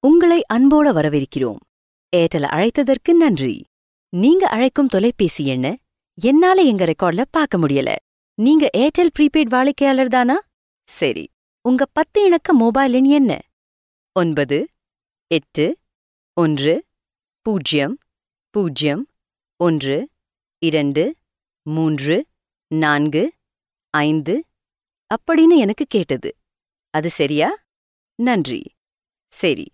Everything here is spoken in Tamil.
உங்களை அன்போட வரவேற்கிறோம். ஏர்டெல் அழைத்ததற்கு நன்றி. நீங்க அழைக்கும் தொலைபேசி எண்ண என்னால எங்க ரெக்கார்ட்ல பார்க்க முடியல. நீங்க ஏர்டெல் ப்ரீபெய்ட் வாடிக்கையாளர் தானா? சரி, உங்க 10 இலக்க மொபைல் எண் என்ன? 9 8 1 0 0 1 2 3 4 5 அப்படின்னு எனக்கு கேட்டது. அது சரியா? நன்றி. சரி,